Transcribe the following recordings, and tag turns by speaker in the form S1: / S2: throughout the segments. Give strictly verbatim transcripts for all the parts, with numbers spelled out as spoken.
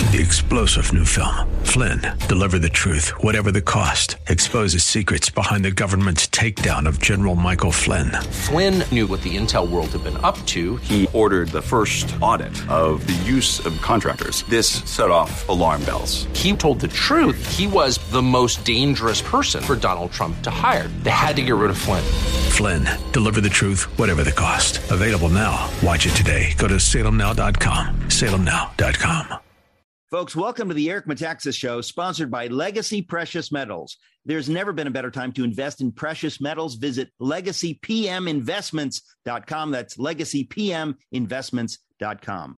S1: The explosive new film, Flynn, deliver the truth, whatever the cost, exposes secrets behind the government's takedown of General Michael Flynn.
S2: Flynn knew what the intel world had been up to.
S3: He ordered the first audit of the use of contractors. This set off alarm bells.
S2: He told the truth. He was the most dangerous person for Donald Trump to hire. They had to get rid of Flynn.
S1: Flynn, deliver the truth, whatever the cost. Available now. Watch it today. Go to salem now dot com. salem now dot com.
S4: Folks, welcome to the Eric Metaxas Show, sponsored by Legacy Precious Metals. There's never been a better time to invest in precious metals. Visit legacy p m investments dot com. That's legacy p m investments dot com.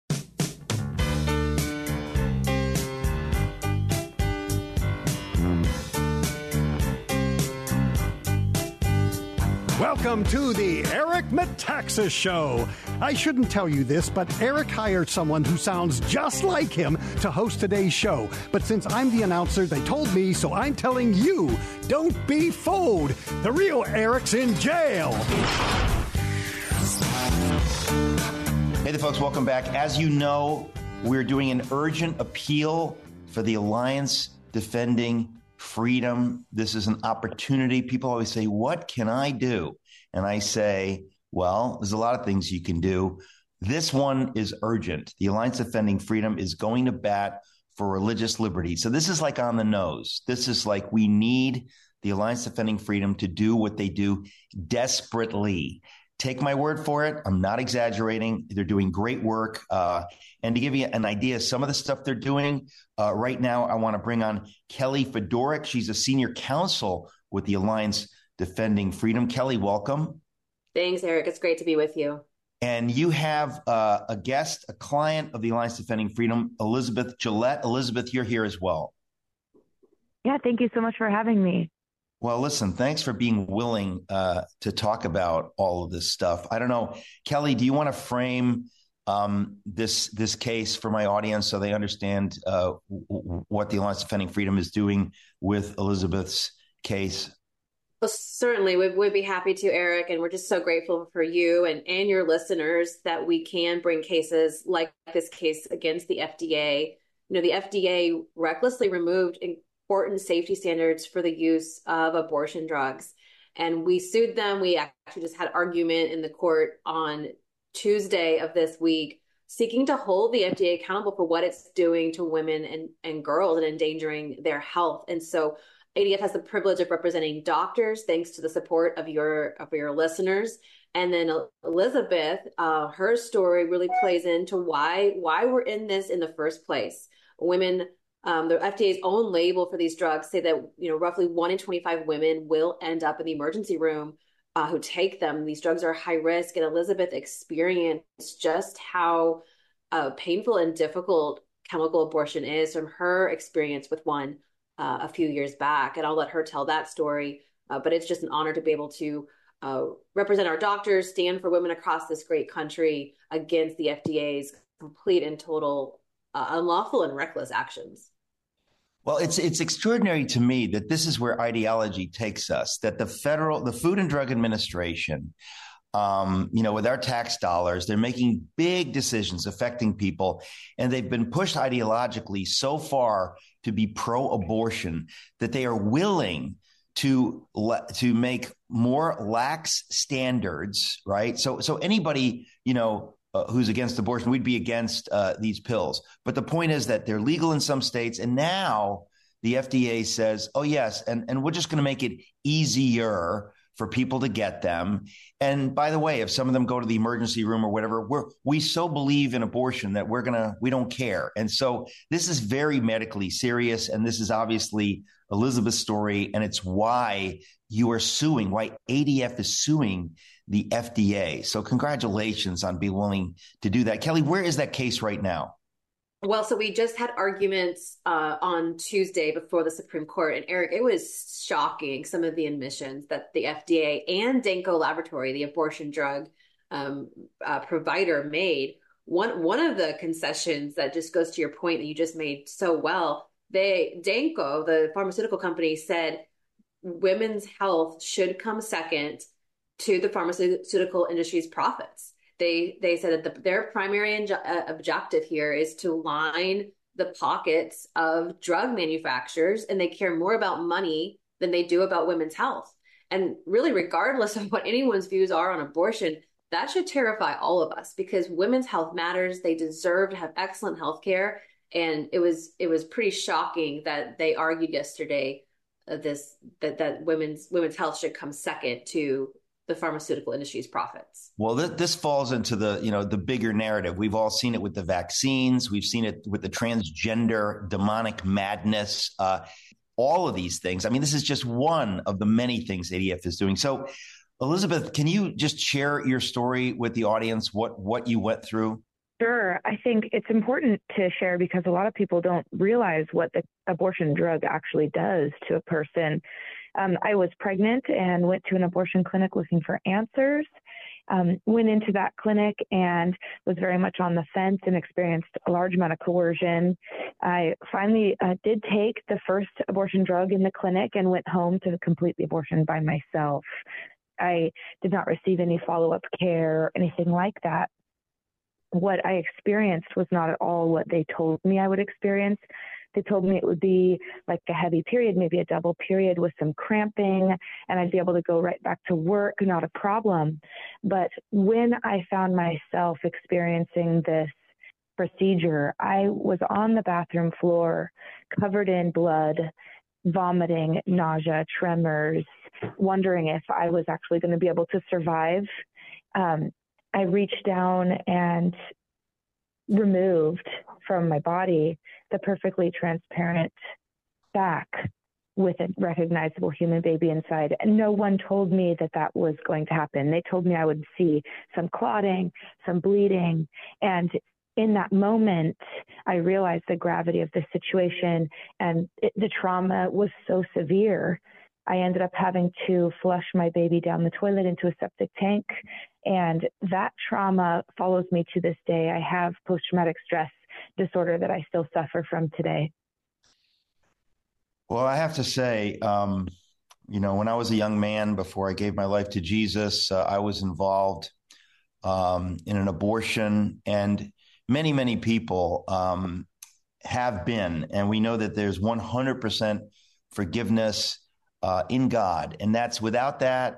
S5: Welcome to the Eric Metaxas Show. I shouldn't tell you this, but Eric hired someone who sounds just like him to host today's show. But since I'm the announcer, they told me, so I'm telling you, don't be fooled. The real Eric's in jail.
S4: Hey there, folks. Welcome back. As you know, we're doing an urgent appeal for the Alliance Defending Freedom. This is an opportunity. People always say, what can I do? And I say, well, there's a lot of things you can do. This one is urgent. The Alliance Defending Freedom is going to bat for religious liberty. So this is like on the nose. This is like we need the Alliance Defending Freedom to do what they do desperately. Take my word for it. I'm not exaggerating. They're doing great work. Uh, and to give you an idea of some of the stuff they're doing, uh, right now, I want to bring on Kelly Fedoruk. She's a senior counsel with the Alliance Defending Freedom. Kelly, welcome.
S6: Thanks, Eric. It's great to be with you.
S4: And you have uh, a guest, a client of the Alliance Defending Freedom, Elizabeth Gillette. Elizabeth, you're here as well.
S7: Yeah, thank you so much for having me.
S4: Well, listen, thanks for being willing uh, to talk about all of this stuff. I don't know, Kelly, do you want to frame um, this this case for my audience so they understand uh, w- what the Alliance Defending Freedom is doing with Elizabeth's case?
S6: Well, certainly, we'd, we'd be happy to, Eric, and we're just so grateful for you and, and your listeners that we can bring cases like this case against the F D A. You know, the F D A recklessly removed important safety standards for the use of abortion drugs. And we sued them. We actually just had argument in the court on Tuesday of this week, seeking to hold the F D A accountable for what it's doing to women and, and girls and endangering their health. And so A D F has the privilege of representing doctors, thanks to the support of your of your listeners. And then Elizabeth, uh, her story really plays into why why we're in this in the first place. Women, um, the F D A's own label for these drugs say that, you know, roughly one in twenty-five women will end up in the emergency room uh, who take them. These drugs are high risk, and Elizabeth experienced just how uh, painful and difficult chemical abortion is from her experience with one uh, a few years back. And I'll let her tell that story. Uh, but it's just an honor to be able to uh, represent our doctors, stand for women across this great country against the F D A's complete and total uh, unlawful and reckless actions.
S4: Well, it's it's extraordinary to me that this is where ideology takes us, that the federal, the Food and Drug Administration, um, you know, with our tax dollars, they're making big decisions affecting people, and they've been pushed ideologically so far to be pro-abortion that they are willing to to make more lax standards, right? So so anybody, you know, Uh, who's against abortion, we'd be against uh, these pills. But the point is that they're legal in some states. And now the F D A says, oh, yes, and, and we're just going to make it easier for people to get them. And by the way, if some of them go to the emergency room or whatever, we're, we so believe in abortion that we're going to, we don't care. And so this is very medically serious. And this is obviously Elizabeth's story. And it's why you are suing, why A D F is suing the F D A. So congratulations on being willing to do that. Kelly, where is that case right now?
S6: Well, so we just had arguments uh, on Tuesday before the Supreme Court. And Eric, it was shocking, some of the admissions that the F D A and Danco Laboratory, the abortion drug um, uh, provider, made. One one of the concessions that just goes to your point that you just made so well, they Danco, the pharmaceutical company, said women's health should come second to the pharmaceutical industry's profits. They they said that the, their primary inju- uh, objective here is to line the pockets of drug manufacturers, and they care more about money than they do about women's health. And really, regardless of what anyone's views are on abortion, that should terrify all of us, because women's health matters. They deserve to have excellent health care. And it was it was pretty shocking that they argued yesterday uh, this that that women's women's health should come second to the pharmaceutical industry's profits.
S4: Well, th- this falls into the, you know, the bigger narrative. We've all seen it with the vaccines. We've seen it with the transgender demonic madness. Uh, all of these things. I mean, this is just one of the many things A D F is doing. So, Elizabeth, can you just share your story with the audience, what, what you went through?
S7: Sure. I think it's important to share because a lot of people don't realize what the abortion drug actually does to a person. Um, I was pregnant and went to an abortion clinic looking for answers. Um, went into that clinic and was very much on the fence and experienced a large amount of coercion. I finally uh, did take the first abortion drug in the clinic and went home to complete the abortion by myself. I did not receive any follow-up care or anything like that. What I experienced was not at all what they told me I would experience. They told me it would be like a heavy period, maybe a double period with some cramping, and I'd be able to go right back to work, not a problem. But when I found myself experiencing this procedure, I was on the bathroom floor, covered in blood, vomiting, nausea, tremors, wondering if I was actually going to be able to survive. Um, I reached down and removed from my body the perfectly transparent sac with a recognizable human baby inside. And no one told me that that was going to happen. They told me I would see some clotting, some bleeding. And in that moment, I realized the gravity of the situation, and it, the trauma was so severe. I ended up having to flush my baby down the toilet into a septic tank. And that trauma follows me to this day. I have post-traumatic stress disorder that I still suffer from today.
S4: Well, I have to say, um, you know, when I was a young man, before I gave my life to Jesus, uh, I was involved um, in an abortion, and many, many people um, have been. And we know that there's one hundred percent forgiveness uh, in God. And that's without that,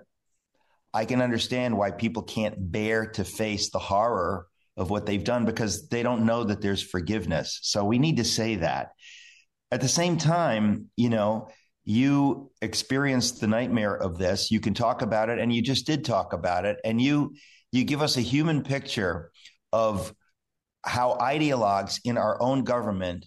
S4: I can understand why people can't bear to face the horror of what they've done, because they don't know that there's forgiveness. So we need to say that. At the same time, you know, you experienced the nightmare of this. You can talk about it, and you just did talk about it. And you you give us a human picture of how ideologues in our own government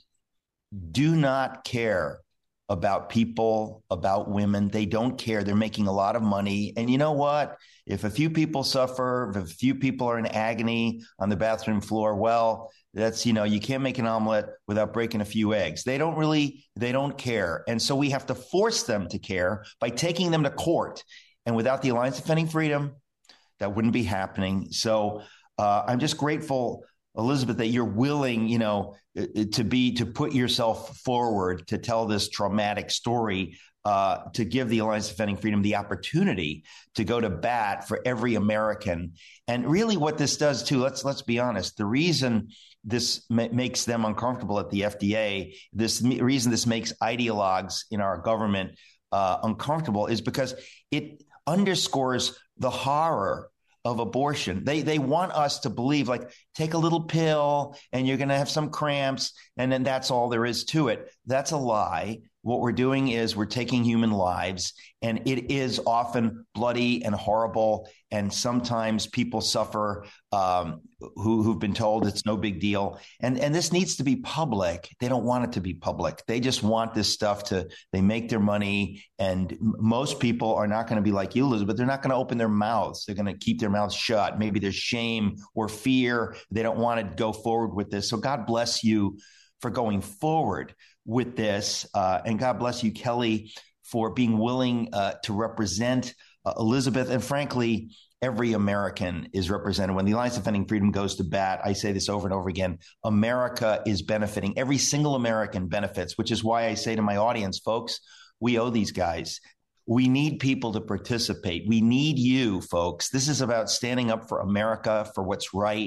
S4: do not care about people, about women. They don't care. They're making a lot of money. And you know what? If a few people suffer, if a few people are in agony on the bathroom floor, well, that's, you know, you can't make an omelet without breaking a few eggs. They don't really, they don't care. And so we have to force them to care by taking them to court. And without the Alliance Defending Freedom, that wouldn't be happening. So uh, I'm just grateful, Elizabeth, that you're willing, you know, to be, to put yourself forward, to tell this traumatic story, uh, to give the Alliance Defending Freedom the opportunity to go to bat for every American. And really what this does too, let's, let's be honest, the reason this ma- makes them uncomfortable at the F D A, this m- reason this makes ideologues in our government uh, uncomfortable is because it underscores the horror of abortion. They they want us to believe, like, take a little pill and you're going to have some cramps, and then that's all there is to it. That's a lie. What we're doing is we're taking human lives, and it is often bloody and horrible. And sometimes people suffer um, who, who've been told it's no big deal. And, and this needs to be public. They don't want it to be public. They just want this stuff to, they make their money. And most people are not going to be like you, Elizabeth. They're not going to open their mouths. They're going to keep their mouths shut. Maybe there's shame or fear. They don't want to go forward with this. So God bless you for going forward with this. Uh, and God bless you, Kelly, for being willing uh, to represent uh, Elizabeth. And frankly, every American is represented. When the Alliance Defending Freedom goes to bat, I say this over and over again, America is benefiting. Every single American benefits, which is why I say to my audience, folks, we owe these guys. We need people to participate. We need you, folks. This is about standing up for America, for what's right,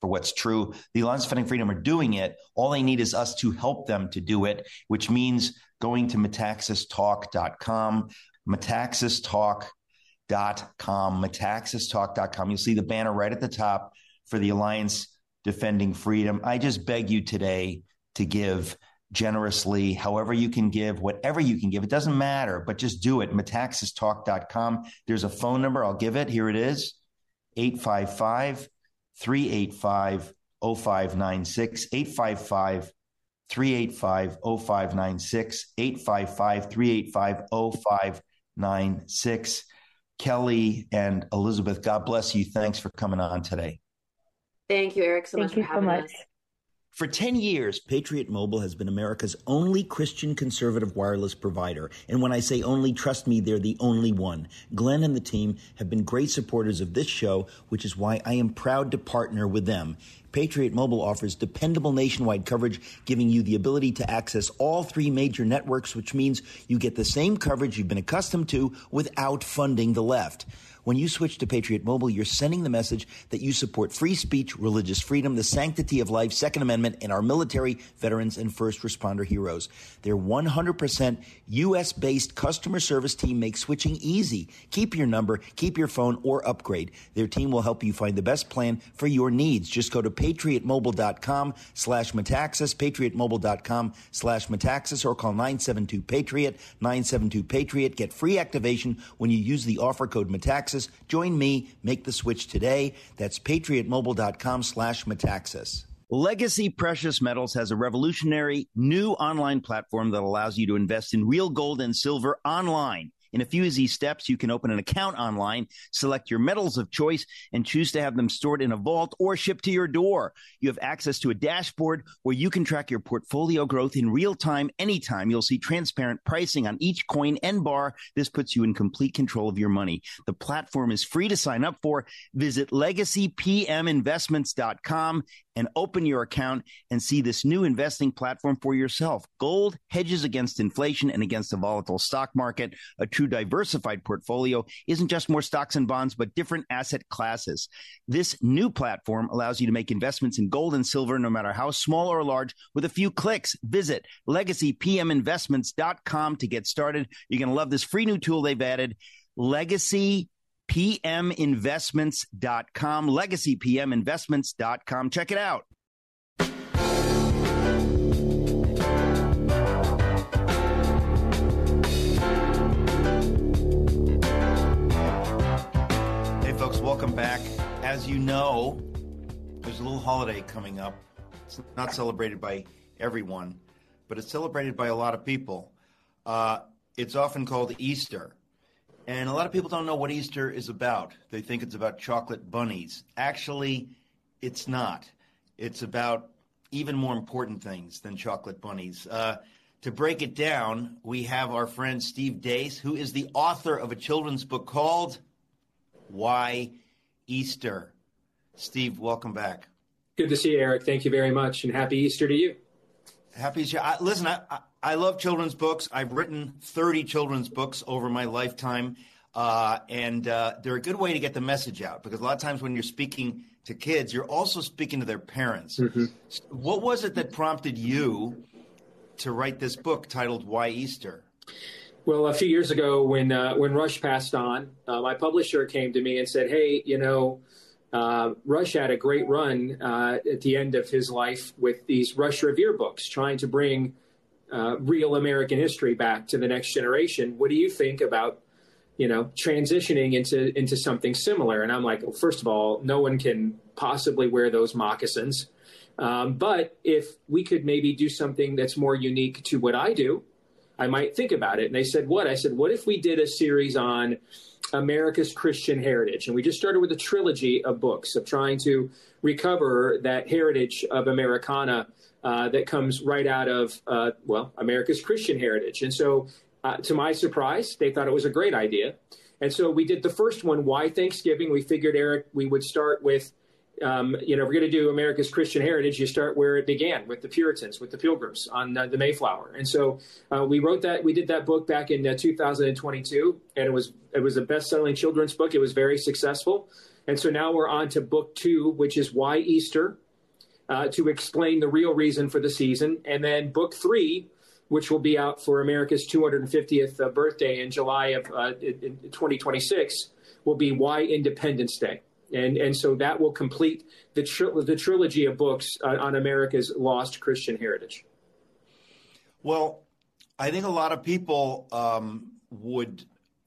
S4: for what's true. The Alliance Defending Freedom are doing it. All they need is us to help them to do it, which means going to metaxas talk dot com, metaxas talk dot com, metaxas talk dot com. You'll see the banner right at the top for the Alliance Defending Freedom. I just beg you today to give generously, however you can give, whatever you can give. It doesn't matter, but just do it. metaxas talk dot com. There's a phone number. I'll give it. Here it is. eight five five, three eight five, oh five nine six. eight five five, three eight five, oh five nine six. eight five five, three eight five, oh five nine six. Kelly and Elizabeth, God bless you. Thanks for coming on today.
S6: Thank you, Eric, so
S7: Thank
S6: much
S7: you
S6: for having
S7: so much.
S6: us.
S8: For ten years, Patriot Mobile has been America's only Christian conservative wireless provider. And when I say only, trust me, they're the only one. Glenn and the team have been great supporters of this show, which is why I am proud to partner with them. Patriot Mobile offers dependable nationwide coverage, giving you the ability to access all three major networks, which means you get the same coverage you've been accustomed to without funding the left. When you switch to Patriot Mobile, you're sending the message that you support free speech, religious freedom, the sanctity of life, Second Amendment, and our military, veterans, and first responder heroes. Their one hundred percent U S-based customer service team makes switching easy. Keep your number, keep your phone, or upgrade. Their team will help you find the best plan for your needs. Just go to patriotmobile.com slash metaxas, patriotmobile.com slash metaxas, or call nine seven two PATRIOT, nine seven two PATRIOT. Get free activation when you use the offer code metaxas. Join me. Make the switch today. That's patriotmobile.com slash metaxas. Legacy Precious Metals has a revolutionary new online platform that allows you to invest in real gold and silver online. In a few easy steps, you can open an account online, select your metals of choice, and choose to have them stored in a vault or shipped to your door. You have access to a dashboard where you can track your portfolio growth in real time, anytime. You'll see transparent pricing on each coin and bar. This puts you in complete control of your money. The platform is free to sign up for. Visit legacy p m investments dot com and open your account and see this new investing platform for yourself. Gold hedges against inflation and against a volatile stock market. A true diversified portfolio isn't just more stocks and bonds, but different asset classes. This new platform allows you to make investments in gold and silver, no matter how small or large, with a few clicks. Visit legacy p m investments dot com to get started. You're going to love this free new tool they've added, legacy p m investments dot com, legacy p m investments dot com. Check it out.
S4: Hey, folks, welcome back. As you know, there's a little holiday coming up. It's not celebrated by everyone, but it's celebrated by a lot of people. Uh, it's often called Easter. And a lot of people don't know what Easter is about. They think it's about chocolate bunnies. Actually, it's not. It's about even more important things than chocolate bunnies. Uh, to break it down, we have our friend Steve Deace, who is the author of a children's book called Why Easter. Steve, welcome back.
S9: Good to see you, Eric. Thank you very much, and happy Easter to you.
S4: Happy Easter. I, listen, I, I, I love children's books. I've written thirty children's books over my lifetime, uh, and uh, they're a good way to get the message out, because a lot of times when you're speaking to kids, you're also speaking to their parents. Mm-hmm. What was it that prompted you to write this book titled Why Easter?
S9: Well, a few years ago when uh, when Rush passed on, uh, my publisher came to me and said, hey, you know, Uh, Rush had a great run uh, at the end of his life with these Rush Revere books, trying to bring uh, real American history back to the next generation. What do you think about, you know, transitioning into into something similar? And I'm like, well, first of all, no one can possibly wear those moccasins. Um, but if we could maybe do something that's more unique to what I do, I might think about it. And they said, what? I said, what if we did a series on America's Christian heritage? And we just started with a trilogy of books of trying to recover that heritage of Americana uh, that comes right out of, uh, well, America's Christian heritage. And so uh, to my surprise, they thought it was a great idea. And so we did the first one, Why Thanksgiving? We figured, Eric, we would start with, um, you know, if we're going to do America's Christian heritage, you start where it began, with the Puritans, with the Pilgrims on uh, the Mayflower. And so uh, we wrote that, we did that book back in uh, two thousand twenty-two, and it was it was a best-selling children's book. It was very successful. And so now we're on to book two, which is Why Easter, uh, to explain the real reason for the season. And then book three, which will be out for America's two hundred fiftieth uh, birthday in July of uh, in, in twenty twenty-six, will be Why Independence Day. And and so that will complete the tri- the trilogy of books uh, on America's lost Christian heritage.
S4: Well, I think a lot of people um, would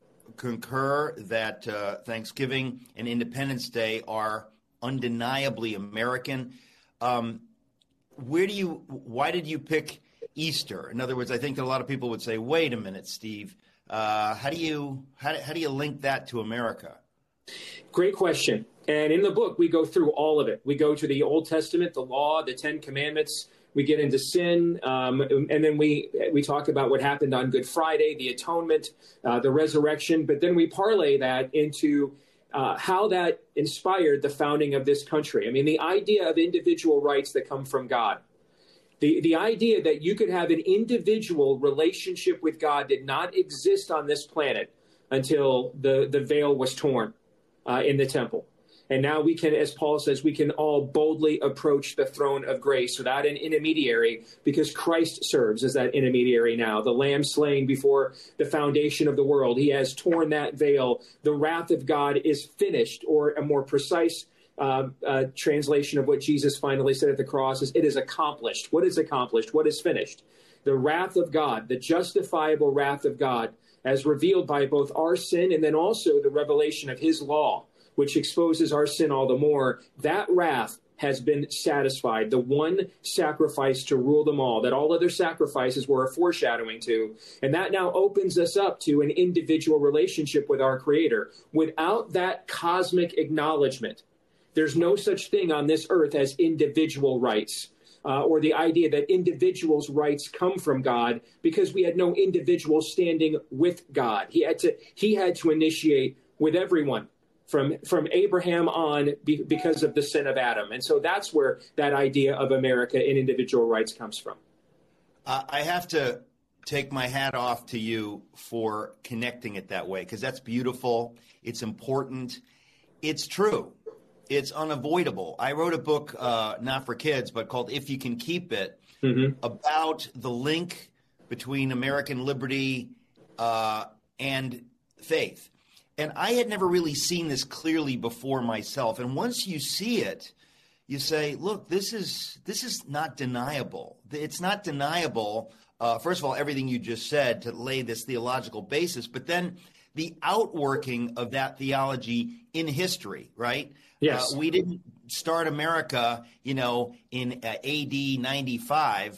S4: concur that uh, Thanksgiving and Independence Day are undeniably American. Um, where do you? Why did you pick Easter? In other words, I think that a lot of people would say, "Wait a minute, Steve. Uh, how do you how, how do you link that to America?"
S9: Great question. And in the book, we go through all of it. We go to the Old Testament, the law, the Ten Commandments. We get into sin, um, and then we we talk about what happened on Good Friday, the atonement, uh, the resurrection. But then we parlay that into uh, how that inspired the founding of this country. I mean, the idea of individual rights that come from God. The, the idea that you could have an individual relationship with God did not exist on this planet until the, the veil was torn uh, in the temple. And now we can, as Paul says, we can all boldly approach the throne of grace without an intermediary, because Christ serves as that intermediary now. The Lamb slain before the foundation of the world. He has torn that veil. The wrath of God is finished, or a more precise uh, uh, translation of what Jesus finally said at the cross is, it is accomplished. What is accomplished? What is finished? The wrath of God, the justifiable wrath of God, as revealed by both our sin and then also the revelation of his law, which exposes our sin all the more. That wrath has been satisfied, the one sacrifice to rule them all, that all other sacrifices were a foreshadowing to. And that now opens us up to an individual relationship with our Creator. Without that cosmic acknowledgement, there's no such thing on this earth as individual rights, uh, or the idea that individuals' rights come from God, because we had no individual standing with God. He had to, he had to initiate with everyone. From from Abraham on, be, because of the sin of Adam. And so that's where that idea of America and individual rights comes from.
S4: Uh, I have to take my hat off to you for connecting it that way, because that's beautiful. It's important. It's true. It's unavoidable. I wrote a book, uh, not for kids, but called If You Can Keep It, mm-hmm. about the link between American liberty uh, and faith. And I had never really seen this clearly before myself. And once you see it, you say, look, this is this is not deniable. It's not deniable, uh, first of all, everything you just said to lay this theological basis, but then the outworking of that theology in history, right?
S9: Yes.
S4: Uh, we didn't start America, you know, in uh, A D ninety-five.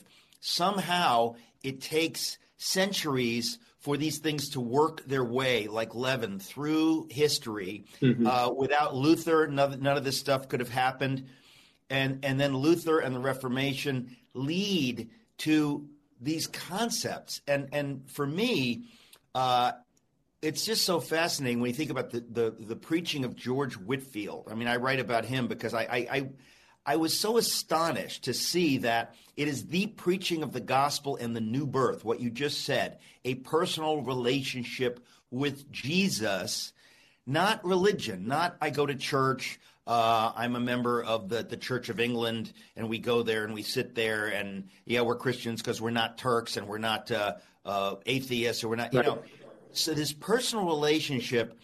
S4: Somehow it takes centuries for these things to work their way like leaven through history. Mm-hmm. Uh, without Luther, none, none of this stuff could have happened. And, and then Luther and the Reformation lead to these concepts. And, and for me, uh, it's just so fascinating when you think about the, the, the preaching of George Whitefield. I mean, I write about him because I, I, I I was so astonished to see that it is the preaching of the gospel and the new birth, what you just said, a personal relationship with Jesus, not religion, not I go to church, uh, I'm a member of the, the Church of England, and we go there and we sit there and, yeah, we're Christians because we're not Turks and we're not uh, uh, atheists or we're not, you know. So this personal relationship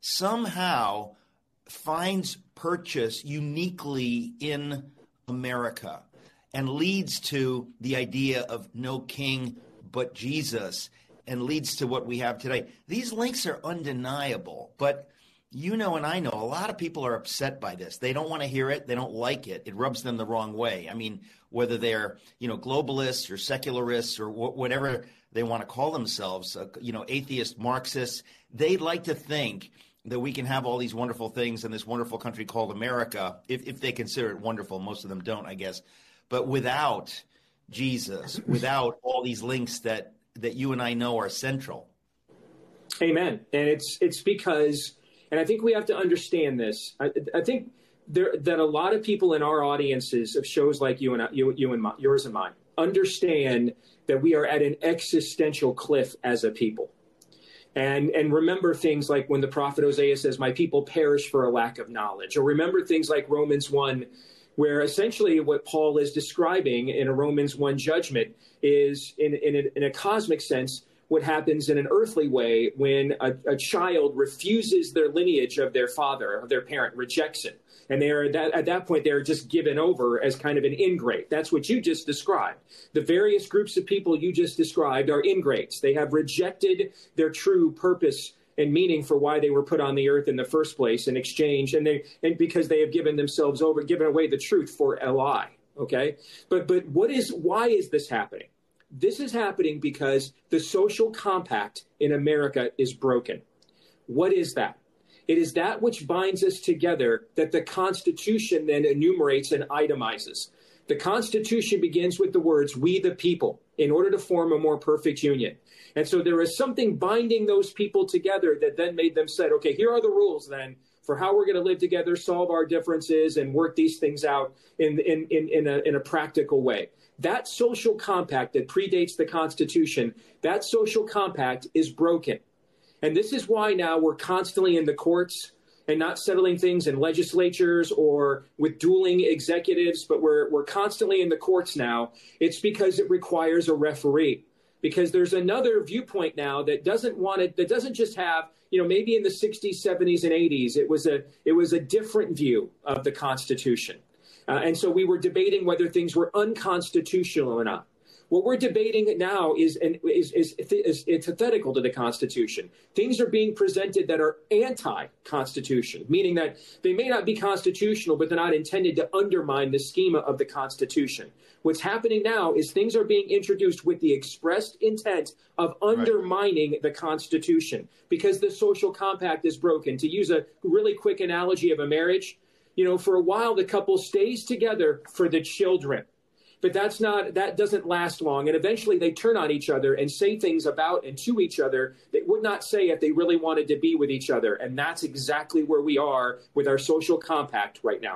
S4: somehow finds purchase uniquely in America and leads to the idea of no king but Jesus, and leads to what we have today. These links are undeniable, but you know and I know a lot of people are upset by this. They don't want to hear it. They don't like it. It rubs them the wrong way. I mean, whether they're, you know, globalists or secularists or wh- whatever they want to call themselves, uh, you know, atheist, Marxists, they like to think that we can have all these wonderful things in this wonderful country called America, if, if they consider it wonderful. Most of them don't, I guess. But without Jesus, without all these links that, that you and I know are central.
S9: Amen. And it's it's because, and I think we have to understand this. I, I think there that a lot of people in our audiences of shows like you and I, you, you and my, yours and mine understand that we are at an existential cliff as a people. And and remember things like when the prophet Hosea says, my people perish for a lack of knowledge. Or remember things like Romans one, where essentially what Paul is describing in a Romans one judgment is, in, in, a, in a cosmic sense, what happens in an earthly way when a, a child refuses their lineage of their father, of their parent, rejects it. And they are at that, at that point, they're just given over as kind of an ingrate. That's what you just described. The various groups of people you just described are ingrates. They have rejected their true purpose and meaning for why they were put on the earth in the first place in exchange, and they and because they have given themselves over, given away the truth for a lie. Okay, but but what is why is this happening? This is happening because the social compact in America is broken. What is that? It is that which binds us together that the Constitution then enumerates and itemizes. The Constitution begins with the words, we the people, in order to form a more perfect union. And so there is something binding those people together that then made them say, okay, here are the rules then for how we're going to live together, solve our differences, and work these things out in, in, in, in, a, in a practical way. That social compact that predates the Constitution, that social compact is broken. And this is why now we're constantly in the courts and not settling things in legislatures or with dueling executives, but we're we're constantly in the courts now. It's because it requires a referee. Because there's another viewpoint now that doesn't want it, that doesn't just have, you know, maybe in the sixties, seventies, and eighties, it was a it was a different view of the Constitution. Uh, and so we were debating whether things were unconstitutional or not. What we're debating now is, is, is, is antithetical to the Constitution. Things are being presented that are anti-Constitution, meaning that they may not be constitutional, but they're not intended to undermine the schema of the Constitution. What's happening now is things are being introduced with the expressed intent of undermining right. the Constitution because the social compact is broken. To use a really quick analogy of a marriage, you know, for a while the couple stays together for the children. But that's not, that doesn't last long. And eventually they turn on each other and say things about and to each other they would not say if they really wanted to be with each other. And that's exactly where we are with our social compact right now.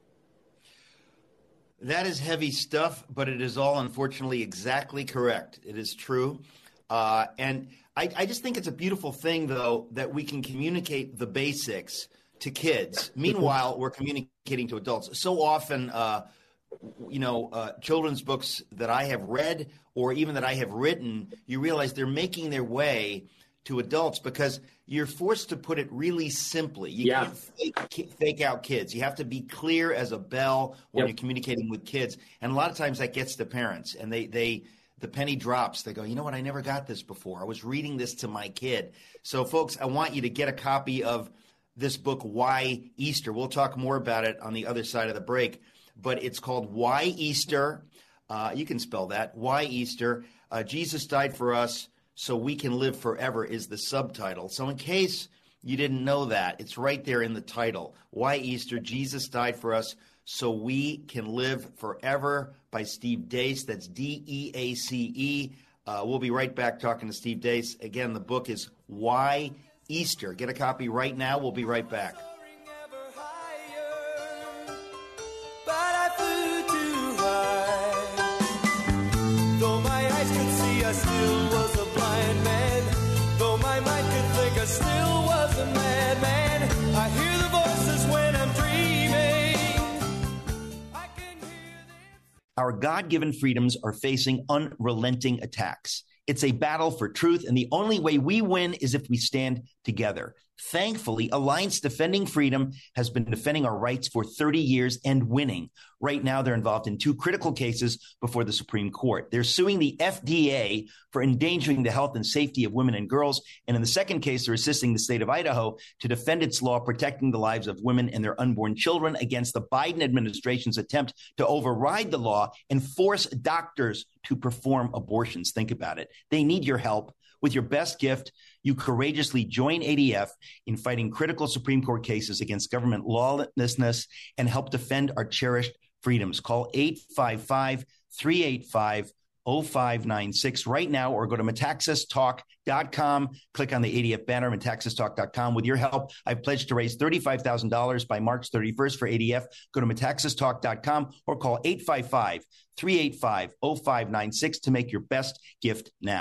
S4: That is heavy stuff, but it is all unfortunately exactly correct. It is true. Uh, and I, I just think it's a beautiful thing, though, that we can communicate the basics to kids. Meanwhile, we're communicating to adults. So often, uh, you know, uh, children's books that I have read or even that I have written, you realize they're making their way to adults because you're forced to put it really simply. You yeah. can't fake, fake out kids. You have to be clear as a bell when yep. you're communicating with kids. And a lot of times that gets to parents and they, they, the penny drops. They go, you know what? I never got this before. I was reading this to my kid. So folks, I want you to get a copy of this book, Why Easter. We'll talk more about it on the other side of the break. But it's called Why Easter. Uh, you can spell that. Why Easter. Uh, Jesus died for us so we can live forever is the subtitle. So in case you didn't know that, it's right there in the title. Why Easter? Jesus died for us so we can live forever by Steve Deace. That's D E A C E. Uh, we'll be right back talking to Steve Deace. Again, the book is Why Easter. Get a copy right now. We'll be right back.
S10: Still was a blind man, though my mind could think I still was a madman. I hear the voices when I'm dreaming. I can hear them.
S4: Our God-given freedoms are facing unrelenting attacks. It's a battle for truth, and the only way we win is if we stand together. Thankfully, Alliance Defending Freedom has been defending our rights for thirty years and winning. Right now, they're involved in two critical cases before the Supreme Court. They're suing the F D A for endangering the health and safety of women and girls. And in the second case, they're assisting the state of Idaho to defend its law protecting the lives of women and their unborn children against the Biden administration's attempt to override the law and force doctors to perform abortions. Think about it. They need your help. With your best gift, you courageously join A D F in fighting critical Supreme Court cases against government lawlessness and help defend our cherished freedoms. Call eight five five, three eight five, zero five nine six right now or go to metaxas talk dot com. Click on the A D F banner, metaxas talk dot com. With your help, I've pledged to raise thirty-five thousand dollars by March thirty-first for A D F. Go to metaxas talk dot com or call eight five five, three eight five, zero five nine six to make your best gift now.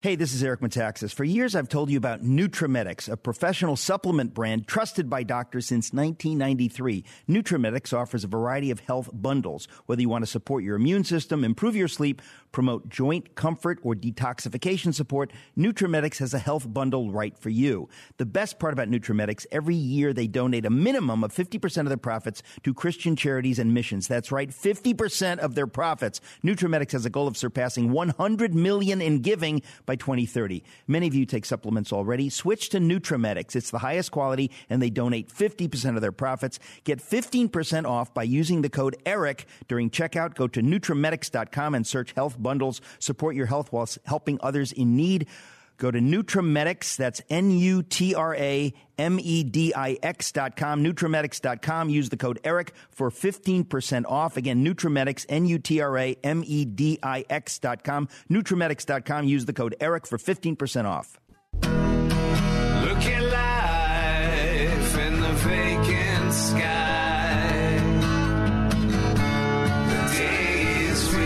S8: Hey, this is Eric Metaxas. For years, I've told you about Nutramedix, a professional supplement brand trusted by doctors since nineteen ninety-three. Nutramedix offers a variety of health bundles. Whether you want to support your immune system, improve your sleep, promote joint comfort, or detoxification support, Nutramedix has a health bundle right for you. The best part about Nutramedix, every year they donate a minimum of fifty percent of their profits to Christian charities and missions. That's right, fifty percent of their profits. Nutramedix has a goal of surpassing one hundred million dollars in giving by twenty thirty. Many of you take supplements already. Switch to Nutramedix. It's the highest quality, and they donate fifty percent of their profits. Get fifteen percent off by using the code ERIC during checkout. Go to Nutramedix dot com and search health bundles. Support your health while helping others in need. Go to Nutramedix, that's N U T R A M E D I X dot com, Nutramedix dot com. Use the code ERIC for fifteen percent off. Again, Nutramedix, N U T R A M E D I X dot com, Nutramedix dot com. Use the code ERIC for fifteen percent off.
S10: Look at life in the vacant sky. The days we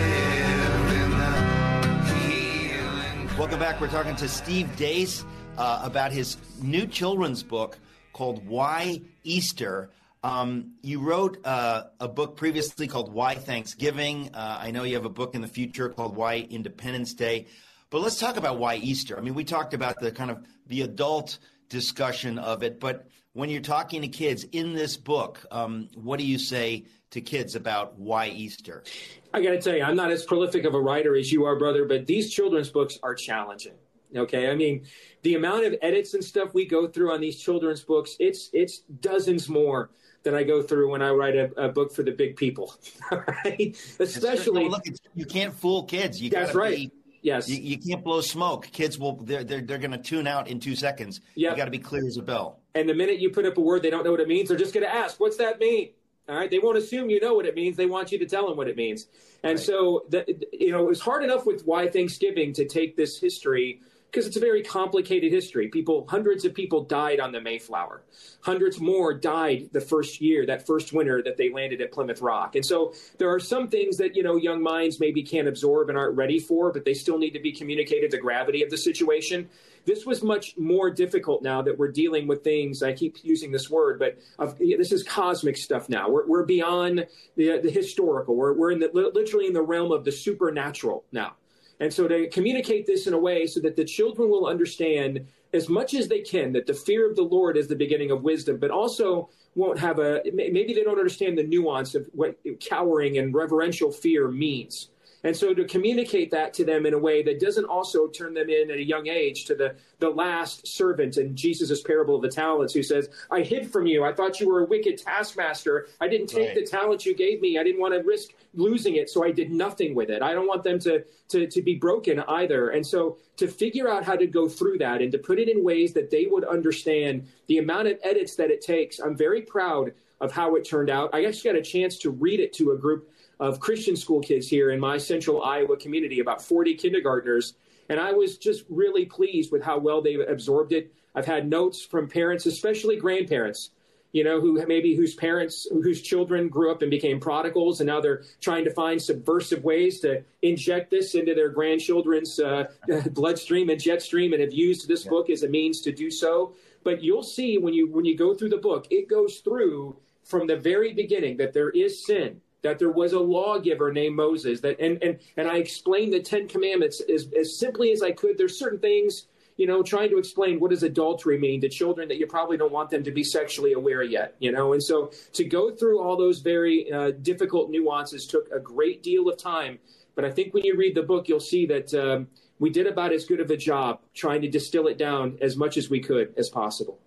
S10: live in the healing.
S4: Welcome back. We're talking to Steve Deace uh, about his new children's book called Why Easter. Um, you wrote uh, a book previously called Why Thanksgiving. Uh, I know you have a book in the future called Why Independence Day. But let's talk about why Easter. I mean, we talked about the kind of the adult discussion of it, but when you're talking to kids in this book, um, what do you say to kids about why Easter?
S9: I got to tell you, I'm not as prolific of a writer as you are, brother, but these children's books are challenging. Okay, I mean, the amount of edits and stuff we go through on these children's books, it's it's dozens more than I go through when I write a, a book for the big people. Right? Especially,
S4: well, look, it's, you can't fool kids. You
S9: that's
S4: gotta
S9: right.
S4: Be,
S9: yes,
S4: you, you can't blow smoke. Kids will they're they're, they're going to tune out in two seconds. Yep. You got to be clear as a bell.
S9: And the minute you put up a word they don't know what it means, they're just going to ask, "What's that mean?" All right, they won't assume you know what it means. They want you to tell them what it means. And right. so, the, you know, it was hard enough with Why Thanksgiving to take this history, because it's a very complicated history. People, hundreds of people died on the Mayflower. Hundreds more died the first year, that first winter that they landed at Plymouth Rock. And so there are some things that, you know, young minds maybe can't absorb and aren't ready for, but they still need to be communicated the gravity of the situation. This was much more difficult now that we're dealing with things. I keep using this word, but of, this is cosmic stuff now. We're, we're beyond the, the historical. We're, we're in the, literally in the realm of the supernatural now. And so to communicate this in a way so that the children will understand as much as they can that the fear of the Lord is the beginning of wisdom, but also won't have a, maybe they don't understand the nuance of what cowering and reverential fear means. And so to communicate that to them in a way that doesn't also turn them in at a young age to the, the last servant in Jesus' parable of the talents who says, I hid from you. I thought you were a wicked taskmaster. I didn't take right. the talent you gave me. I didn't want to risk losing it, so I did nothing with it. I don't want them to, to, to be broken either. And so to figure out how to go through that and to put it in ways that they would understand the amount of edits that it takes, I'm very proud of how it turned out. I actually got a chance to read it to a group of Christian school kids here in my central Iowa community, about forty kindergartners. And I was just really pleased with how well they absorbed it. I've had notes from parents, especially grandparents, you know, who maybe whose parents, whose children grew up and became prodigals, and now they're trying to find subversive ways to inject this into their grandchildren's uh, bloodstream and jet stream, and have used this yeah. book as a means to do so. But you'll see when you when you go through the book, it goes through from the very beginning that there is sin, that there was a lawgiver named Moses, that and and and I explained the Ten Commandments as, as simply as I could. There's certain things, you know, trying to explain what does adultery mean to children that you probably don't want them to be sexually aware yet, you know. And so to go through all those very uh, difficult nuances took a great deal of time. But I think when you read the book, you'll see that um, we did about as good of a job trying to distill it down as much as we could as possible.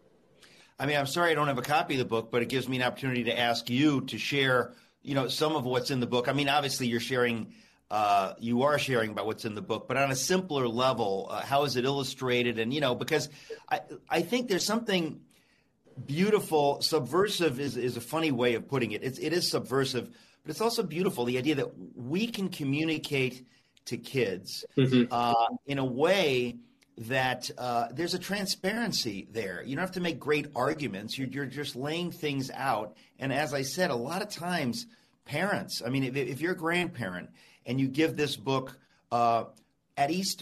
S4: I mean, I'm sorry I don't have a copy of the book, but it gives me an opportunity to ask you to share, you know, some of what's in the book. I mean, obviously you're sharing, uh, you are sharing about what's in the book, but on a simpler level, uh, how is it illustrated? And, you know, because I, I think there's something beautiful. Subversive is, is a funny way of putting it. It's, it is subversive, but it's also beautiful. The idea that we can communicate to kids mm-hmm. uh, in a way that uh, there's a transparency there. You don't have to make great arguments. You're, you're just laying things out. And as I said, a lot of times parents, I mean, if, if you're a grandparent and you give this book uh, at Easter,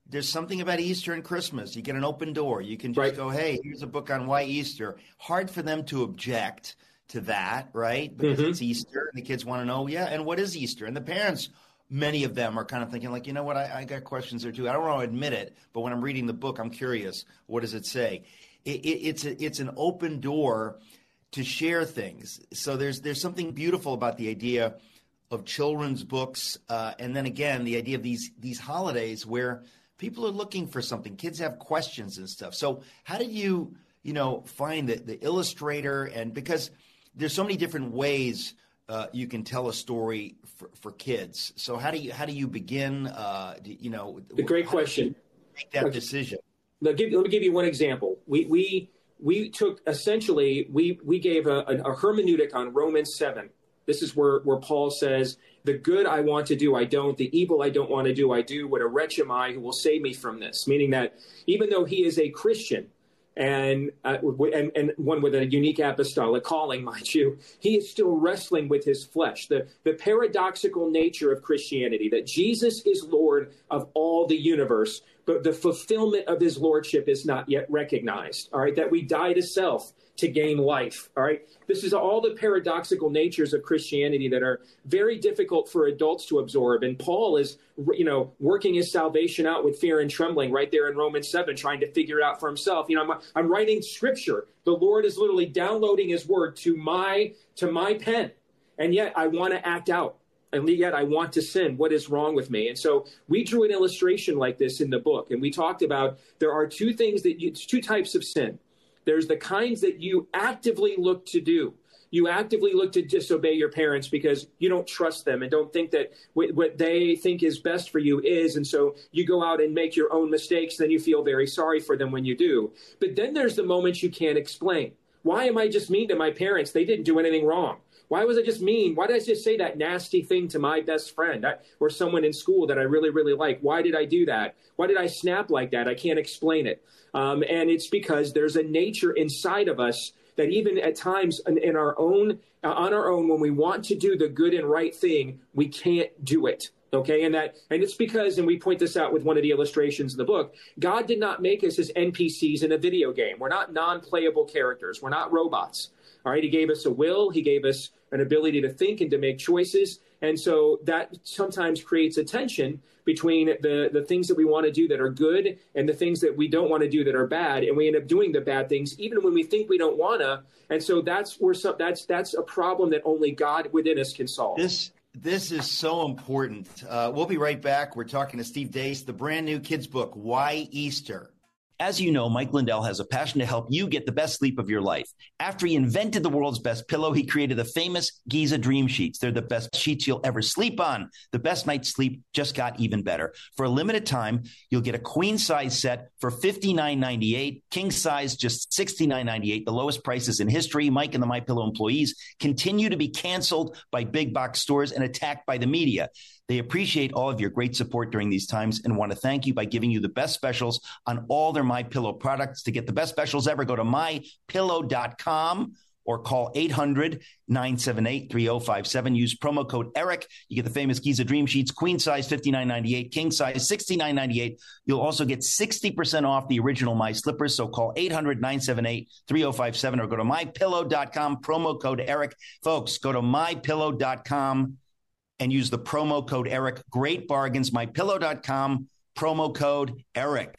S4: there's something about Easter and Christmas. You get an open door. You can just right. go, hey, here's a book on why Easter. Hard for them to object to that, right? Because mm-hmm. it's Easter and the kids want to know, yeah, and what is Easter? And the parents, many of them are kind of thinking like, you know what, I, I got questions there too. I don't want to admit it, but when I'm reading the book, I'm curious. What does it say? It, it, it's a, it's an open door to share things. So there's there's something beautiful about the idea of children's books, uh, and then again, the idea of these these holidays where people are looking for something. Kids have questions and stuff. So how did you, you know, find the, the illustrator? And because there's so many different ways uh, you can tell a story for, for kids. So how do you how do you begin? Uh, do, you know,
S9: a great question.
S4: Make that decision.
S9: Let, give, let me give you one example. We we we took essentially we we gave a, a, a hermeneutic on Romans seven. This is where, where Paul says, the good I want to do, I don't. The evil I don't want to do, I do. What a wretch am I who will save me from this? Meaning that even though he is a Christian and, uh, and, and one with a unique apostolic calling, mind you, he is still wrestling with his flesh. The, the paradoxical nature of Christianity, that Jesus is Lord of all the universe, but the fulfillment of his lordship is not yet recognized. All right, that we die to self to gain life. All right. This is all the paradoxical natures of Christianity that are very difficult for adults to absorb. And Paul is, you know, working his salvation out with fear and trembling right there in Romans seven, trying to figure it out for himself. You know, I'm, I'm writing scripture. The Lord is literally downloading his word to my, to my pen. And yet I want to act out. And yet I want to sin. What is wrong with me? And so we drew an illustration like this in the book. And we talked about there are two things that you, two types of sin. There's the kinds that you actively look to do. You actively look to disobey your parents because you don't trust them and don't think that what they think is best for you is. And so you go out and make your own mistakes. Then you feel very sorry for them when you do. But then there's the moments you can't explain. Why am I just mean to my parents? They didn't do anything wrong. Why was I just mean? Why did I just say that nasty thing to my best friend or someone in school that I really, really like? Why did I do that? Why did I snap like that? I can't explain it. Um, and it's because there's a nature inside of us that even at times in, in our own, uh, on our own, when we want to do the good and right thing, we can't do it. Okay. And that, and it's because, and we point this out with one of the illustrations in the book, God did not make us as N P Cs in a video game. We're not non-playable characters. We're not robots. All right. He gave us a will. He gave us an ability to think and to make choices. And so that sometimes creates a tension between the, the things that we want to do that are good and the things that we don't want to do that are bad. And we end up doing the bad things, even when we think we don't want to. And so that's where some, that's that's a problem that only God within us can solve.
S4: This this is so important. Uh, we'll be right back. We're talking to Steve Deace, the brand new kids book, Why Easter? As you know, Mike Lindell has a passion to help you get the best sleep of your life. After he invented the world's best pillow, he created the famous Giza Dream Sheets. They're the best sheets you'll ever sleep on. The best night's sleep just got even better. For a limited time, you'll get a queen size set for fifty-nine ninety-eight, king size just sixty-nine ninety-eight, the lowest prices in history. Mike and the MyPillow employees continue to be canceled by big box stores and attacked by the media. They appreciate all of your great support during these times and want to thank you by giving you the best specials on all their MyPillow products. To get the best specials ever, go to my pillow dot com or call eight hundred, nine seven eight, three oh five seven. Use promo code ERIC. You get the famous Giza Dream Sheets, queen size fifty-nine ninety-eight, king size sixty-nine ninety-eight. You'll also get sixty percent off the original My Slippers. So call eight hundred, nine seven eight, three oh five seven or go to my pillow dot com, promo code ERIC. Folks, go to my pillow dot com. and use the promo code ERIC. Great bargains. my pillow dot com, promo code ERIC.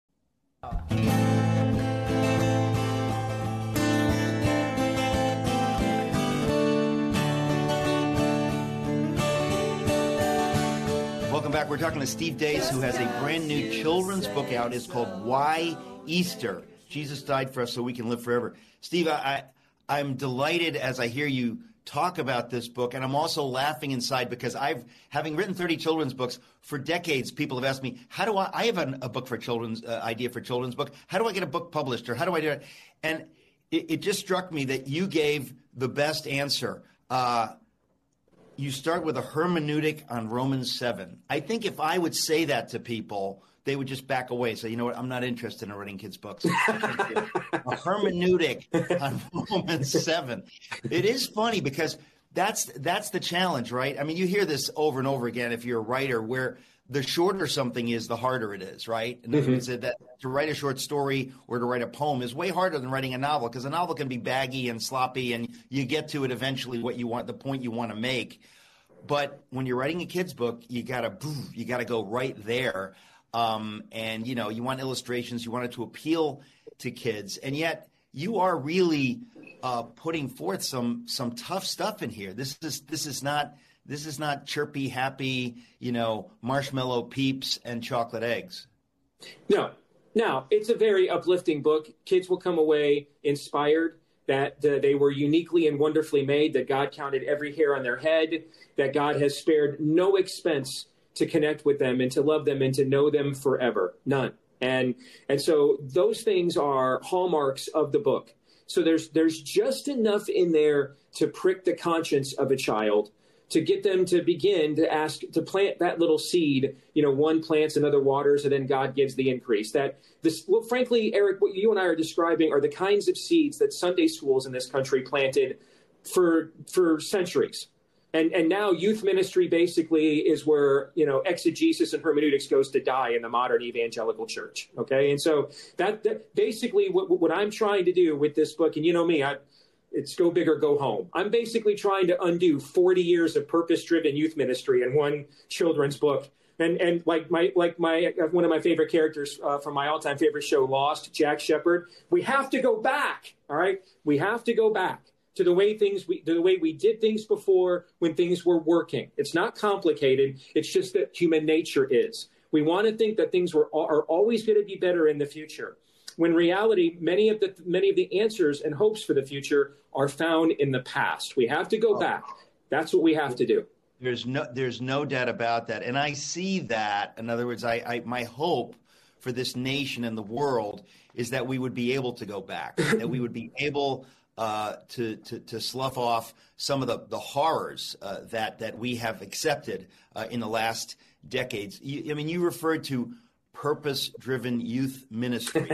S4: Welcome back. We're talking to Steve Deace, who has a brand new children's book out. It's called Why Easter? Jesus died for us so we can live forever. Steve, I, I, I'm delighted as I hear you talk about this book, and I'm also laughing inside because I've, having written thirty children's books for decades, people have asked me, how do I, I have an, a book for children's, uh, idea for children's book, how do I get a book published, or how do I do it? And it, it just struck me that you gave the best answer. Uh, you start with a hermeneutic on Romans seven. I think if I would say that to people, they would just back away. Say, you know what, I'm not interested in writing kids' books. A hermeneutic on Romans seven. It is funny because that's that's the challenge, right? I mean, you hear this over and over again if you're a writer, where the shorter something is, the harder it is, right? In other
S9: Mm-hmm.
S4: words, that to write a short story or to write a poem is way harder than writing a novel, because a novel can be baggy and sloppy, and you get to it eventually what you want, the point you want to make. But when you're writing a kid's book, you gotta you gotta go right there, um, and you know you want illustrations, you want it to appeal to kids, and yet you are really uh, putting forth some some tough stuff in here. This is this is not. This is not chirpy, happy, you know, marshmallow peeps and chocolate eggs.
S9: No, no, it's a very uplifting book. Kids will come away inspired that uh, they were uniquely and wonderfully made, that God counted every hair on their head, that God has spared no expense to connect with them and to love them and to know them forever. None. And and so those things are hallmarks of the book. So there's there's just enough in there to prick the conscience of a child, to get them to begin to ask, to plant that little seed. You know, one plants, another waters, and then God gives the increase. That this, well, frankly, Eric, what you and I are describing are the kinds of seeds that Sunday schools in this country planted for for centuries. And and now youth ministry basically is where, you know, exegesis and hermeneutics goes to die in the modern evangelical church. Okay. And so that, that basically what, what I'm trying to do with this book, and you know me, I, it's go big or go home. I'm basically trying to undo forty years of purpose-driven youth ministry in one children's book. And and like my like my one of my favorite characters uh, from my all-time favorite show, Lost, Jack Shepherd. We have to go back. All right, we have to go back to the way things we the way we did things before when things were working. It's not complicated. It's just that human nature is. We want to think that things were are always going to be better in the future, when in reality, many of the many of the answers and hopes for the future are found in the past. We have to go back. That's what we have to do.
S4: There's no there's no doubt about that. And I see that. In other words, I, I my hope for this nation and the world is that we would be able to go back, that we would be able uh, to, to to slough off some of the, the horrors uh, that, that we have accepted uh, in the last decades. You, I mean, you referred to purpose-driven youth ministry.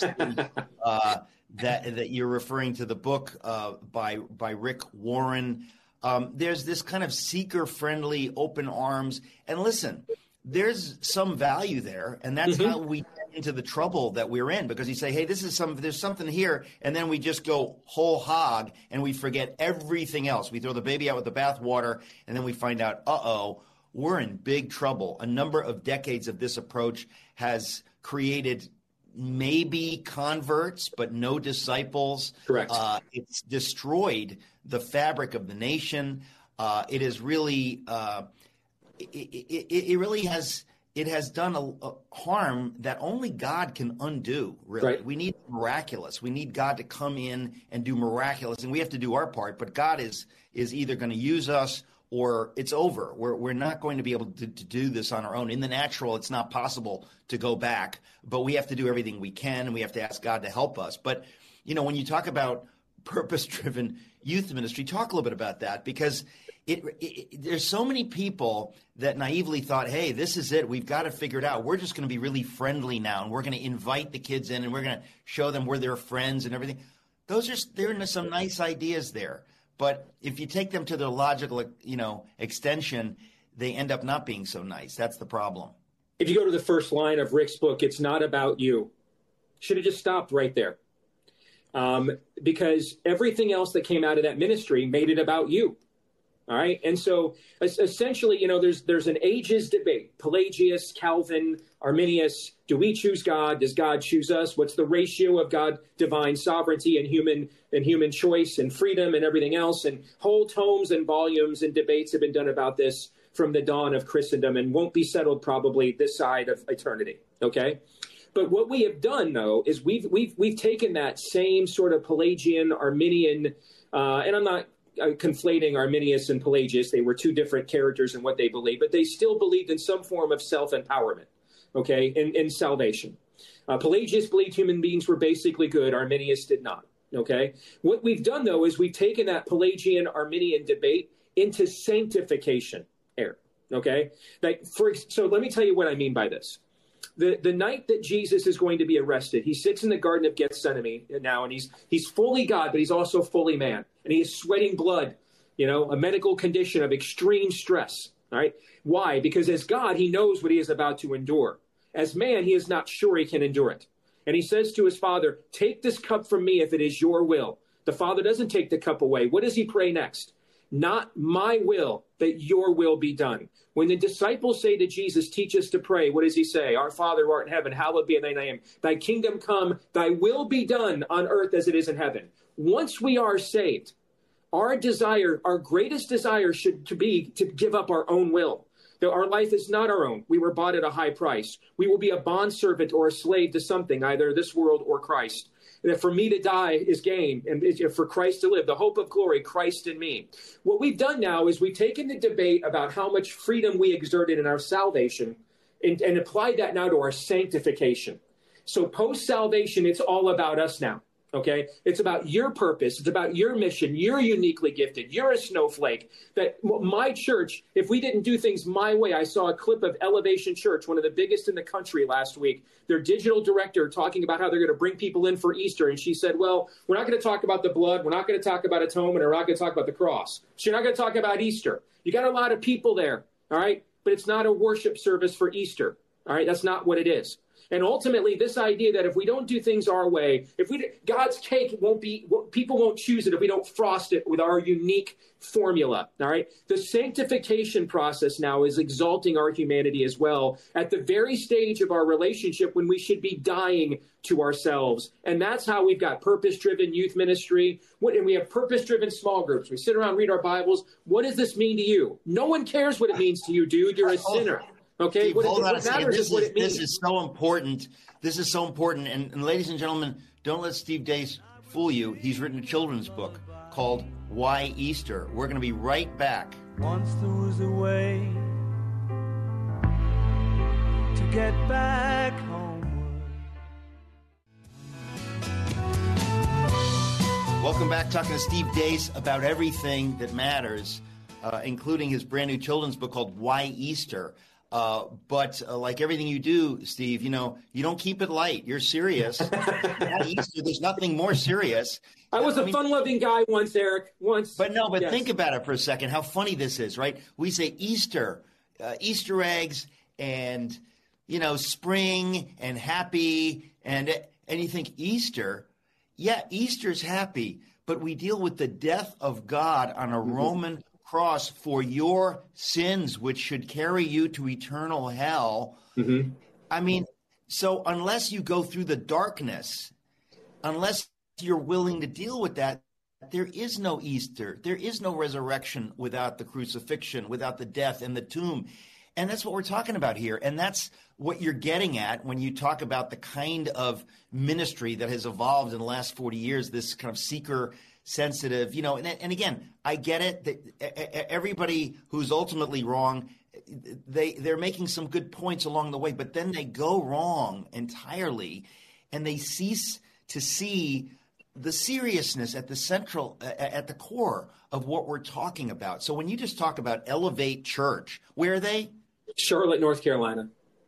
S4: uh, that that you're referring to the book uh, by by Rick Warren. Um, there's this kind of seeker-friendly, open arms. And listen, there's some value there, and that's mm-hmm. how we get into the trouble that we're in, because you say, hey, this is some, there's something here, and then we just go whole hog, and we forget everything else. We throw the baby out with the bathwater, and then we find out, uh-oh, we're in big trouble. A number of decades of this approach has created maybe converts, but no disciples.
S9: Correct.
S4: Uh, it's destroyed the fabric of the nation. Uh, it is really, uh, it, it, it really has, it has done a, a harm that only God can undo. Really,
S9: right.
S4: We need miraculous. We need God to come in and do miraculous, and we have to do our part. But God is is either going to use us, or it's over. We're we're not going to be able to, to do this on our own. In the natural, it's not possible to go back, but we have to do everything we can, and we have to ask God to help us. But, you know, when you talk about purpose-driven youth ministry, talk a little bit about that, because it, it, it, there's so many people that naively thought, hey, this is it. We've got to figure it out. We're just going to be really friendly now, and we're going to invite the kids in, and we're going to show them we're their friends and everything. Those are there are some nice ideas there. But if you take them to their logical, you know, extension, they end up not being so nice. That's the problem.
S9: If you go to the first line of Rick's book, it's not about you. Should have just stopped right there. Um, because everything else that came out of that ministry made it about you. All right. And so essentially, you know, there's there's an ages debate. Pelagius, Calvin, Arminius. Do we choose God? Does God choose us? What's the ratio of God, divine sovereignty and human and human choice and freedom and everything else? And whole tomes and volumes and debates have been done about this from the dawn of Christendom, and won't be settled probably this side of eternity. OK, but what we have done, though, is we've we've we've taken that same sort of Pelagian, Arminian, uh, and I'm not Uh, conflating Arminius and Pelagius. They were two different characters in what they believed, but they still believed in some form of self-empowerment, okay, in, in salvation. Uh, Pelagius believed human beings were basically good. Arminius did not, okay? What we've done, though, is we've taken that Pelagian-Arminian debate into sanctification, Eric, okay? Like, for, so let me tell you what I mean by this. The the night that Jesus is going to be arrested, he sits in the Garden of Gethsemane now, and he's he's fully God, but he's also fully man. And he is sweating blood, you know, a medical condition of extreme stress, All right. Why? Because as God, he knows what he is about to endure. As man, he is not sure he can endure it. And he says to his Father, take this cup from me if it is your will. The Father doesn't take the cup away. What does he pray next? Not my will, that your will be done. When the disciples say to Jesus, teach us to pray, what does he say? Our Father who art in heaven, hallowed be thy name. Thy kingdom come, thy will be done on earth as it is in heaven. Once we are saved, our desire, our greatest desire should to be to give up our own will. That our life is not our own. We were bought at a high price. We will be a bondservant or a slave to something, either this world or Christ. That for me to die is gain, and for Christ to live, the hope of glory, Christ in me. What we've done now is we've taken the debate about how much freedom we exerted in our salvation and, and applied that now to our sanctification. So post-salvation, it's all about us now. Okay, it's about your purpose. It's about your mission. You're uniquely gifted. You're a snowflake. That my church, if we didn't do things my way, I saw a clip of Elevation Church, one of the biggest in the country last week, their digital director talking about how they're going to bring people in for Easter. And she said, well, we're not going to talk about the blood. We're not going to talk about atonement. Or we're not going to talk about the cross. So you're not going to talk about Easter. You got a lot of people there. All right. But it's not a worship service for Easter. All right. That's not what it is. And ultimately, this idea that if we don't do things our way, if we God's cake won't be, people won't choose it if we don't frost it with our unique formula. All right. The sanctification process now is exalting our humanity as well at the very stage of our relationship when we should be dying to ourselves. And that's how we've got purpose-driven youth ministry. What, and we have purpose-driven small groups. We sit around, read our Bibles. What does this mean to you? No one cares what it means to you, dude. You're a sinner. Okay,
S4: Steve,
S9: what,
S4: hold
S9: it,
S4: on
S9: what
S4: a second.
S9: matters
S4: This
S9: is what
S4: is,
S9: it means.
S4: this is so important. This is so important. And, and ladies and gentlemen, don't let Steve Deace fool you. He's written a children's book called Why Easter. We're going to be right back.
S10: Once there was a way to get back home.
S4: Welcome back, talking to Steve Deace about everything that matters, uh, including his brand new children's book called Why Easter. Uh, but uh, like everything you do, Steve, you know, you don't keep it light. You're serious. At Easter, there's nothing more serious.
S9: I was a I mean, fun-loving guy once, Eric. Once.
S4: But no, but
S9: yes.
S4: Think about it for a second, how funny this is, right? We say Easter, uh, Easter eggs and, you know, spring and happy. And, and you think Easter, yeah, Easter's happy. But we deal with the death of God on a mm-hmm. Roman cross for your sins, which should carry you to eternal hell. Mm-hmm. I mean, so unless you go through the darkness, unless you're willing to deal with that, there is no Easter. There is no resurrection without the crucifixion, without the death and the tomb. And that's what we're talking about here. And that's what you're getting at when you talk about the kind of ministry that has evolved in the last forty years, this kind of seeker sensitive, you know, and, and again, I get it that everybody who's ultimately wrong, they, they're making some good points along the way, but then they go wrong entirely and they cease to see the seriousness at the central, at the core of what we're talking about. So when you just talk about Elevate Church, where are they?
S9: Charlotte, North Carolina.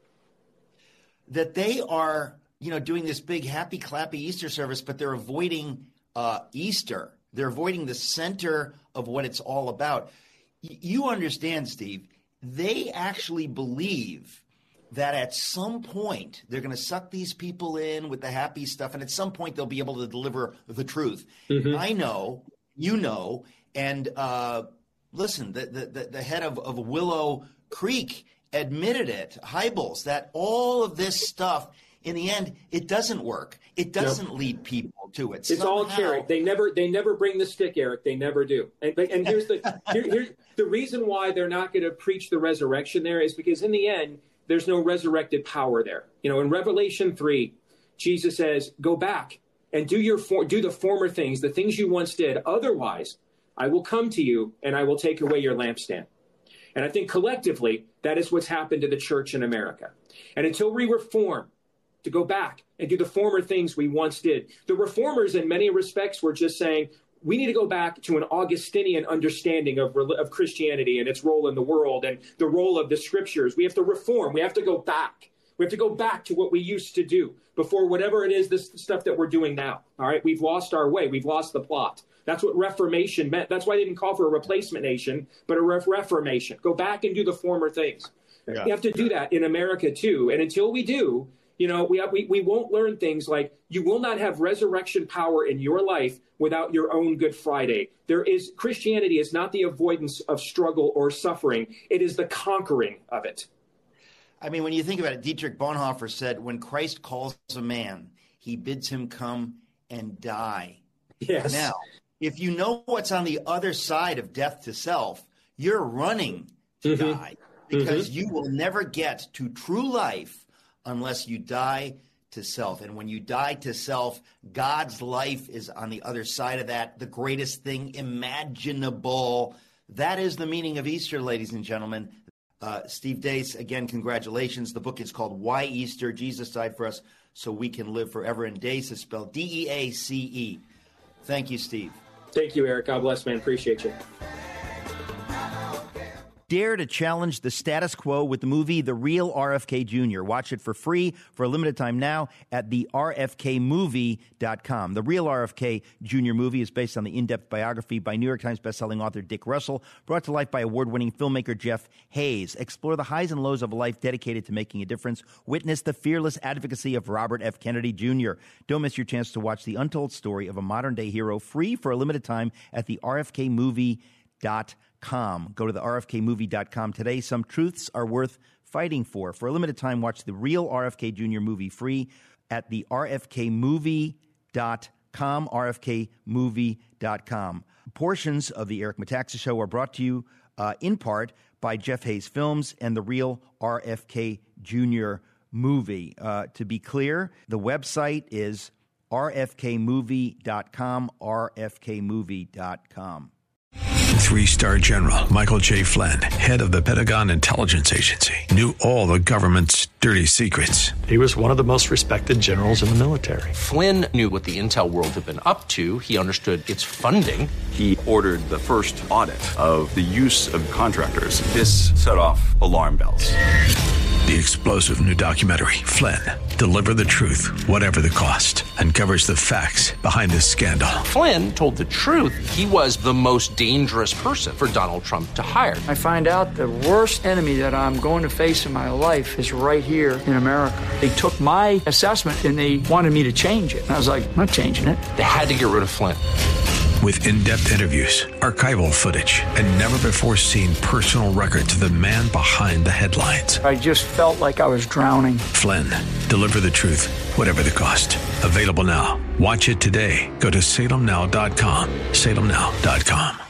S4: That they are, you know, doing this big happy clappy Easter service, but they're avoiding Uh, Easter. They're avoiding the center of what it's all about. Y- you understand, Steve, they actually believe that at some point they're going to suck these people in with the happy stuff, and at some point they'll be able to deliver the truth. Mm-hmm. I know, you know, and uh, listen, the, the, the head of, of Willow Creek admitted it, Hybels, that all of this stuff, in the end, it doesn't work. It doesn't nope. lead people to it.
S9: It's Somehow. all carrot. They never, they never bring the stick, Eric. They never do. And, and here's the, here, here's the reason why they're not going to preach the resurrection there is because in the end, there's no resurrected power there. You know, in Revelation three, Jesus says, "Go back and do your for, do the former things, the things you once did. Otherwise, I will come to you and I will take away your lampstand." And I think collectively, that is what's happened to the church in America. And until we reform, to go back and do the former things we once did. The reformers, in many respects, were just saying, we need to go back to an Augustinian understanding of, of Christianity and its role in the world and the role of the scriptures. We have to reform. We have to go back. We have to go back to what we used to do before whatever it is, this stuff that we're doing now. All right. We've lost our way. We've lost the plot. That's what reformation meant. That's why they didn't call for a replacement nation, but a ref- reformation. Go back and do the former things. Yeah. We have to do that in America, too. And until we do, you know, we, have, we we won't learn things like you will not have resurrection power in your life without your own Good Friday. There is Christianity is not the avoidance of struggle or suffering. It is the conquering of it.
S8: I mean, when you think about it, Dietrich Bonhoeffer said, when Christ calls a man, he bids him come and die.
S9: Yes.
S8: Now, if you know what's on the other side of death to self, you're running to mm-hmm. die because mm-hmm. you will never get to true life unless you die to self. And when you die to self, God's life is on the other side of that, the greatest thing imaginable. That is the meaning of Easter, ladies and gentlemen. Uh, Steve Deace, again, congratulations. The book is called Why Easter? Jesus Died for Us So We Can Live Forever. And Deace is spelled D E A C E. Thank you, Steve.
S9: Thank you, Eric. God bless, man. Appreciate you.
S8: Dare to challenge the status quo with the movie The Real R F K Junior Watch it for free for a limited time now at the R F K movie dot com. The Real R F K Junior movie is based on the in-depth biography by New York Times bestselling author Dick Russell, brought to life by award-winning filmmaker Jeff Hayes. Explore the highs and lows of a life dedicated to making a difference. Witness the fearless advocacy of Robert F. Kennedy Junior Don't miss your chance to watch the untold story of a modern-day hero free for a limited time at the R F K movie dot com. Go to the R F K movie dot com today. Some truths are worth fighting for. For a limited time, watch the Real R F K Junior movie free at the R F K movie dot com, R F K movie dot com. Portions of the Eric Metaxas Show are brought to you uh, in part by Jeff Hayes Films and the Real R F K Junior movie. Uh, to be clear, the website is R F K movie dot com, R F K movie dot com.
S1: Three-star General Michael J. Flynn, head of the Pentagon Intelligence Agency, knew all the government's dirty secrets.
S11: He was one of the most respected generals in the military.
S2: Flynn knew what the intel world had been up to. He understood its funding.
S3: He ordered the first audit of the use of contractors. This set off alarm bells.
S1: The explosive new documentary, Flynn, Deliver the Truth, Whatever the Cost, uncovers the facts behind this scandal.
S2: Flynn told the truth. He was the most dangerous person for Donald Trump to hire.
S12: I find out the worst enemy that I'm going to face in my life is right here in America. They took my assessment and they wanted me to change it. And I was like, I'm not changing it.
S2: They had to get rid of Flynn.
S1: With in-depth interviews, archival footage, and never-before-seen personal records of the man behind the headlines.
S12: I just felt like I was drowning.
S1: Flynn, Deliver the Truth, Whatever the Cost. Available now. Watch it today. Go to salem now dot com. salem now dot com.